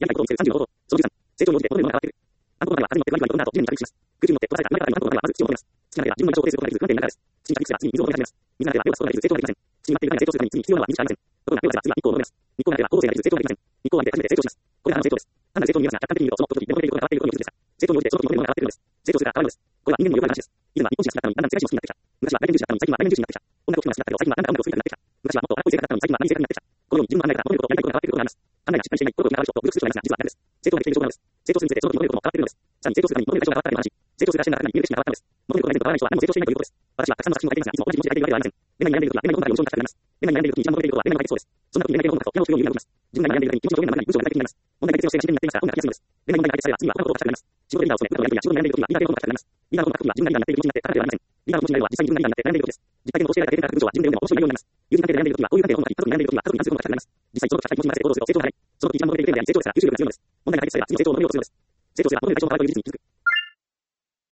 やりたいことを見せる30の方法。その13、成長に応じてモデルの変わっている。暗黒の場合は、あるによって不安に不安と、理念に確認します。空中に乗って答えた、暗黒の場合は、まず土を求めます。土の中では、自分の一生を固定することができる不安定な中です。土に着陸すれば、次に水を求め始めます。水の中では、手を出すことができる成長ができません。土に待っている間に成長するために、次に必要なのは水しかありません。ところが、手を出せば、次は日光を求めます。日光がなければ、光合成ができず成長ができません。日光を浴びて初めて成長します。これが成長です。単なる成長に見えますが、客観的に見ると、その時々で求めていることが変わっていることに気づきます。成長に応じて、その時求めるものが変わっているのです。成長するが変わるのです。これは人間によくある話です。以前は日本人が好きだったのに、だんだん世界人も好きになってきた。昔は外見重視だったのに、最近は内面重視になってきた。女の子が好きだったけど、最近はだんだん女の子が好きになってきた。昔はもっと荒っぽい性格だったのに、最近は何性格になってきた。このように自分の考えから求めること、やりたいことが変わっていることがあります。考えがしっかりしていない、心を見習う人と武力する人がいますが、実は逆です。成長ができている証拠なのです。成長するにつれて、その時求めることも変わっているのです。さらに成長するために求める対象が変わったという話。成長するらしいのが中に見える景色が変わったのです。求めることがないと変わらない人は何も成長していないということです。私はたくさんの作品を書いていますが、いつも同じ気持ちで書いているわけではありません。恋愛に悩んでいる時は、恋愛の本から読む書きたくなります。恋愛に悩んでいる時に一番求めていることは恋愛の解決そうです。そんな時に恋愛の本を書くと、ピアノを弾くようになります。自分が悩んでいる時に気持ちの表現の中に文章が具体的になります。問題が別の視点になっていますが、本が書きやすいのです。恋愛の問題が解決されば、次は他のことを書きたくなります。仕事でリーダーを務め、部下とやりとりや仕事に悩んでいる時は、リーダーで本が書きたくなります。リーダーの本を書く時は、自分がリーダーになっている気持ちになって書かなければなりません。リーダーの気持ちになるのは、実際に自分がリーダーになって悩んでいる時です。実体験の教えられた経験から書く文章は、自分で読んでも面白い内容になります。友人関係で悩んでいる時は、こういう関係の本がいい。家族に悩んでいる時は、家族に関する本が書きたくなります。実際、そのことが書きたい気持ちに任せて行動すると成長が早い。その時一番求めているテーマであり、成長ですから、吸収力が強いのです。問題が解決すれば、次に成長を求めようとするのです。成長すれば、求める対象が変わるという事実に気づく。